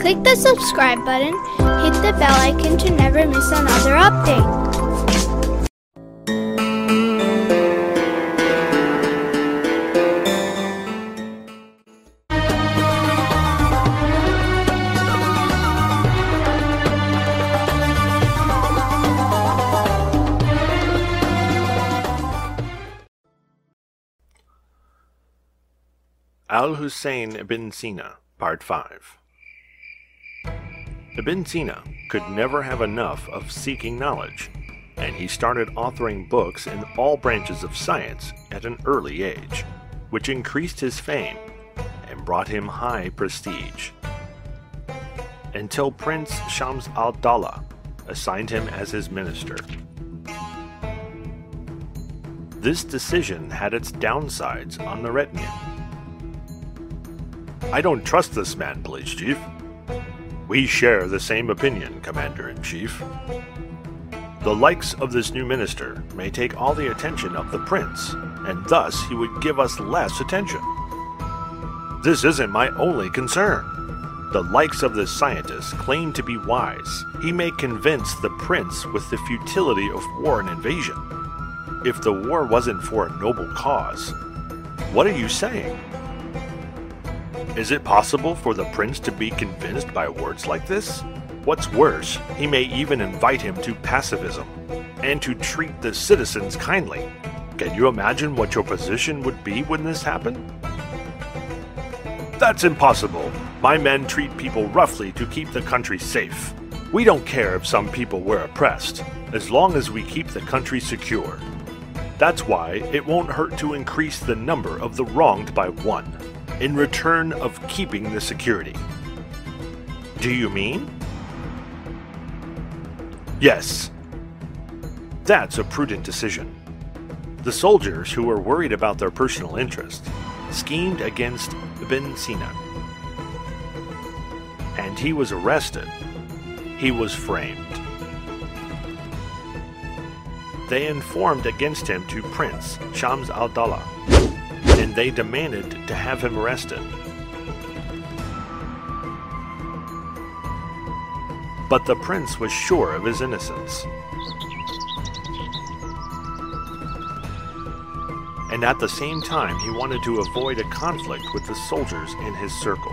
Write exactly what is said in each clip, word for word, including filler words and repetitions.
Click the subscribe button, hit the bell icon to never miss another update. Al-Hussein ibn Sina, Part five. Ibn Sina could never have enough of seeking knowledge, and he started authoring books in all branches of science at an early age, which increased his fame and brought him high prestige. Until Prince Shams al-Dawla assigned him as his minister. This decision had its downsides on the retinue. I don't trust this man, Police Chief. We share the same opinion, Commander-in-Chief. The likes of this new minister may take all the attention of the prince, and thus he would give us less attention. This isn't my only concern. The likes of this scientist claim to be wise. He may convince the prince with the futility of war and invasion. If the war wasn't for a noble cause, what are you saying? Is it possible for the prince to be convinced by words like this? What's worse, he may even invite him to pacifism, and to treat the citizens kindly. Can you imagine what your position would be when this happened? That's impossible. My men treat people roughly to keep the country safe. We don't care if some people were oppressed, as long as we keep the country secure. That's why it won't hurt to increase the number of the wronged by one, in return of keeping the security. Do you mean? Yes. That's a prudent decision. The soldiers who were worried about their personal interest schemed against Ibn Sina. And he was arrested. He was framed. They informed against him to Prince Shams al-Dawla, and they demanded to have him arrested. But the prince was sure of his innocence. And at the same time, he wanted to avoid a conflict with the soldiers in his circle.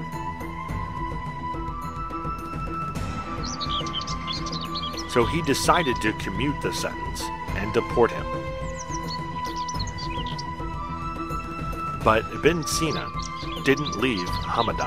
So he decided to commute the sentence and deport him. But Ibn Sina didn't leave Hamadan.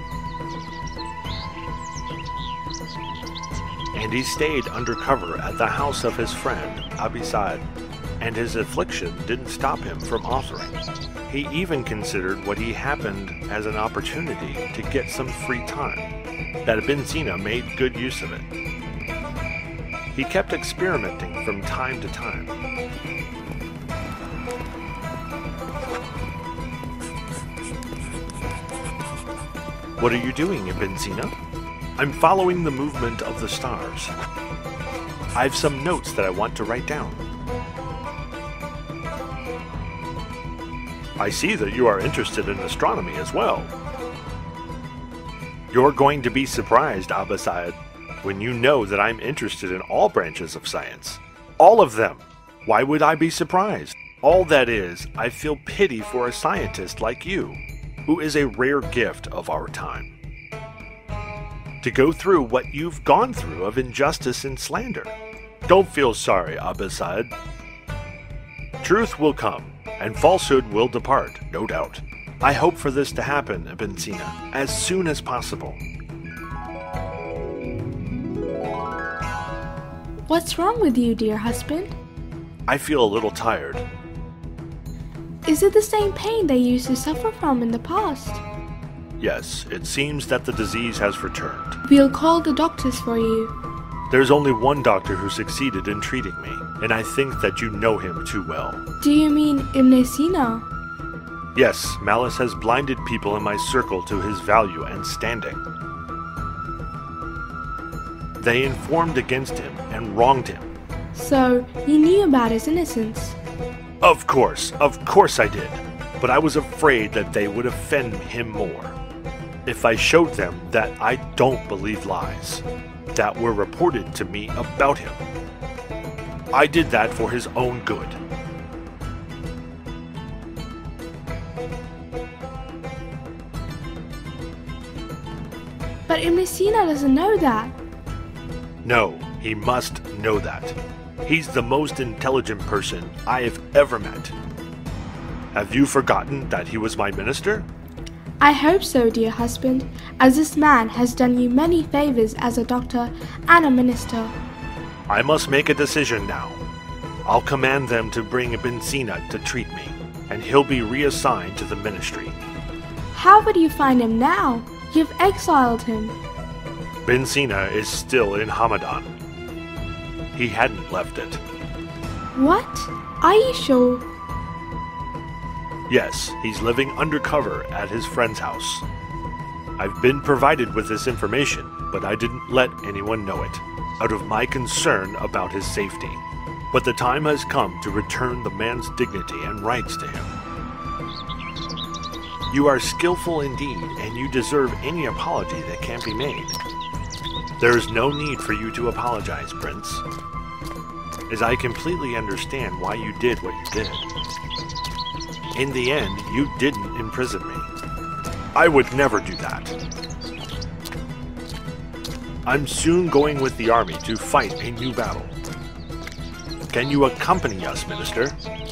And he stayed undercover at the house of his friend, Abi Sa'd, and his affliction didn't stop him from authoring. He even considered what he happened as an opportunity to get some free time, that Ibn Sina made good use of it. He kept experimenting from time to time. What are you doing, Ibn Sina? I'm following the movement of the stars. I've some notes that I want to write down. I see that you are interested in astronomy as well. You're going to be surprised, Abi Sa'd, when you know that I'm interested in all branches of science. All of them. Why would I be surprised? All that is, I feel pity for a scientist like you, who is a rare gift of our time. To go through what you've gone through of injustice and slander. Don't feel sorry, Abi Sa'd. Truth will come, and falsehood will depart, no doubt. I hope for this to happen, Ibn Sina, as soon as possible. What's wrong with you, dear husband? I feel a little tired. Is it the same pain that you used to suffer from in the past? Yes, it seems that the disease has returned. We'll call the doctors for you. There's only one doctor who succeeded in treating me, and I think that you know him too well. Do you mean Ibn Sina? Yes, malice has blinded people in my circle to his value and standing. They informed against him and wronged him. So, you knew about his innocence? Of course, of course I did. But I was afraid that they would offend him more. if I showed them that I don't believe lies that were reported to me about him. I did that for his own good. But Messina doesn't know that. No, he must know that. He's the most intelligent person I have ever met. Have you forgotten that he was my minister? I hope so, dear husband, as this man has done you many favors as a doctor and a minister. I must make a decision now. I'll command them to bring Ibn Sina to treat me, and he'll be reassigned to the ministry. How would you find him now? You've exiled him. Ibn Sina is still in Hamadan. He hadn't left it. What? Are you sure? Yes, he's living undercover at his friend's house. I've been provided with this information, but I didn't let anyone know it, out of my concern about his safety. But the time has come to return the man's dignity and rights to him. You are skillful indeed, and you deserve any apology that can be made. There is no need for you to apologize, Prince, as I completely understand why you did what you did. In the end, you didn't imprison me. I would never do that. I'm soon going with the army to fight a new battle. Can you accompany us, Minister?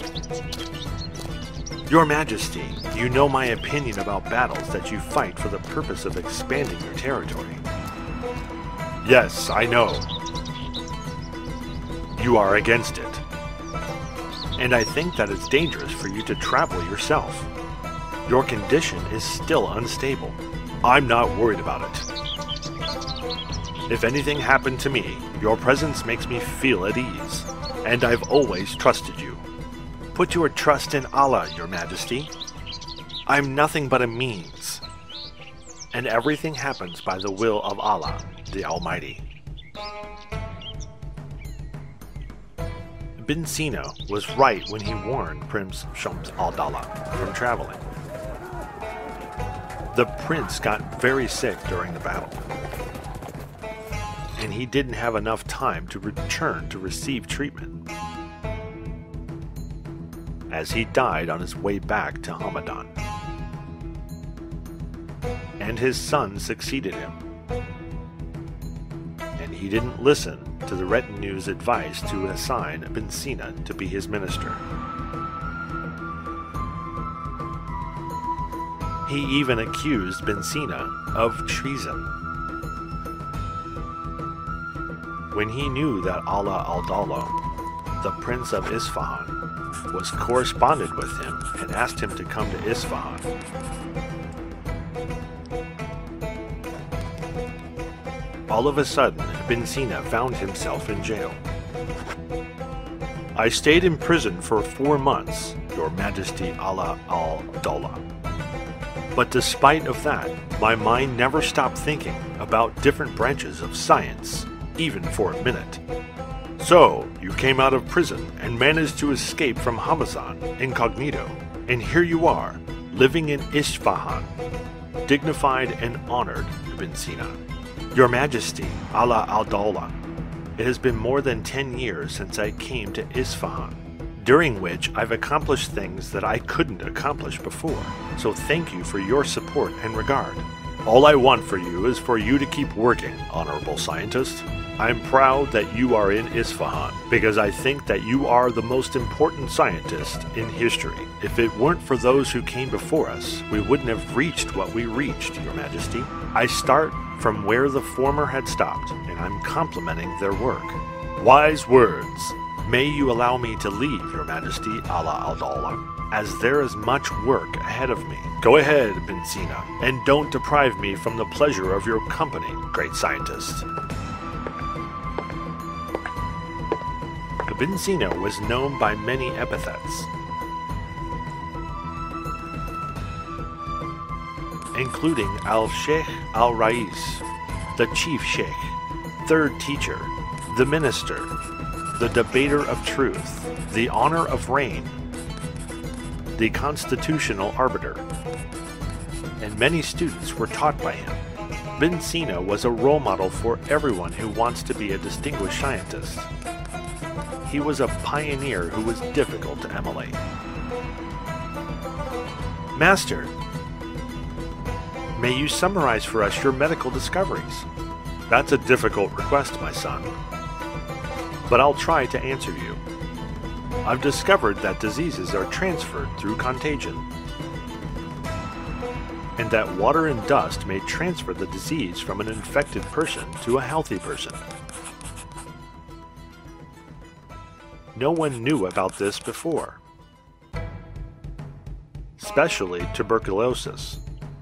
Your Majesty, you know my opinion about battles that you fight for the purpose of expanding your territory. Yes, I know. You are against it. And I think that it's dangerous for you to travel yourself. Your condition is still unstable. I'm not worried about it. If anything happened to me, your presence makes me feel at ease, and I've always trusted you. Put your trust in Allah, Your Majesty. I'm nothing but a means, and everything happens by the will of Allah, the Almighty. Ibn Sina was right when he warned Prince Shams al-Dawla from traveling. The prince got very sick during the battle, and he didn't have enough time to return to receive treatment, as he died on his way back to Hamadan. And his son succeeded him, and he didn't listen to the retinue's advice to assign Ibn Sina to be his minister. He even accused Ibn Sina of treason. When he knew that Ala al-Dawla, the prince of Isfahan, was corresponded with him and asked him to come to Isfahan, all of a sudden, Ibn Sina found himself in jail. I stayed in prison for four months, Your Majesty Ala al-Dawla. But despite of that, my mind never stopped thinking about different branches of science, even for a minute. So, you came out of prison and managed to escape from Hamadan incognito, and here you are, living in Isfahan, dignified and honored, Ibn Sina. Your Majesty, Ala al-Dawla, it has been more than ten years since I came to Isfahan, during which I've accomplished things that I couldn't accomplish before, so thank you for your support and regard. All I want for you is for you to keep working, honorable scientist. I'm proud that you are in Isfahan, because I think that you are the most important scientist in history. If it weren't for those who came before us, we wouldn't have reached what we reached, Your Majesty. I start from where the former had stopped, and I'm complimenting their work. Wise words. May you allow me to leave, Your Majesty, Ala al-Dawla, as there is much work ahead of me. Go ahead, Ibn Sina, and don't deprive me from the pleasure of your company, great scientist. Ibn Sina was known by many epithets, including Al-Sheikh Al-Rais, the Chief Sheikh, Third Teacher, the Minister, the Debater of Truth, the Honor of Reign, the Constitutional Arbiter, and many students were taught by him. Ibn Sina was a role model for everyone who wants to be a distinguished scientist. He was a pioneer who was difficult to emulate. Master, may you summarize for us your medical discoveries? That's a difficult request, my son, but I'll try to answer you. I've discovered that diseases are transferred through contagion, and that water and dust may transfer the disease from an infected person to a healthy person. No one knew about this before, especially tuberculosis.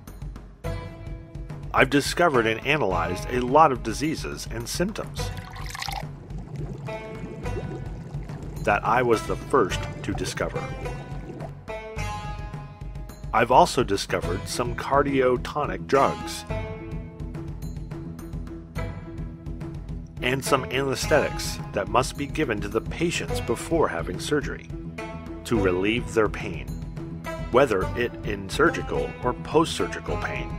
I've discovered and analyzed a lot of diseases and symptoms that I was the first to discover. I've also discovered some cardiotonic drugs and some anesthetics that must be given to the patients before having surgery to relieve their pain, whether it in surgical or post-surgical pain.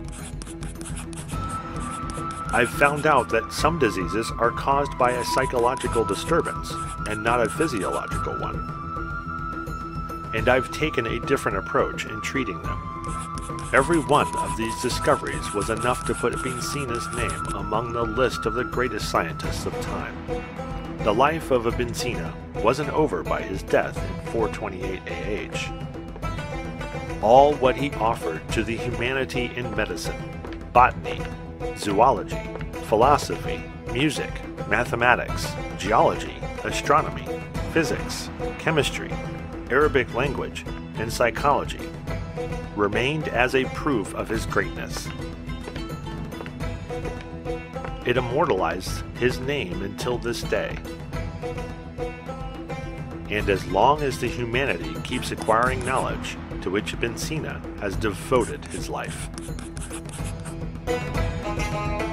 I've found out that some diseases are caused by a psychological disturbance and not a physiological one. And I've taken a different approach in treating them. Every one of these discoveries was enough to put Ibn Sina's name among the list of the greatest scientists of time. The life of Ibn Sina wasn't over by his death in four twenty-eight A H. All what he offered to the humanity in medicine, botany, zoology, philosophy, music, mathematics, geology, astronomy, physics, chemistry, Arabic language, and psychology remained as a proof of his greatness. It immortalized his name until this day. And as long as the humanity keeps acquiring knowledge to which Ibn Sina has devoted his life.